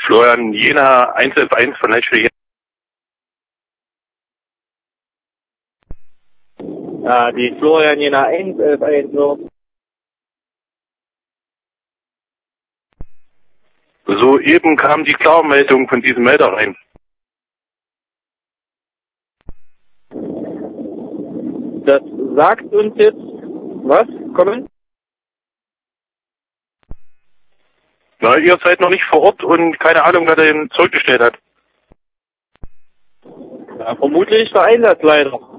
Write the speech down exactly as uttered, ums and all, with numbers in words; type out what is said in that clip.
Florian Jena eins elf eins von Leitstelle. Ja, die Florian Jena eins elf eins so. Soeben kam die Klarmeldung von diesem Melder rein. Das sagt uns jetzt, was? Kommen? Na, ihr seid noch nicht vor Ort und keine Ahnung, wer den zurückgestellt hat. Ja, vermutlich der Einsatzleiter.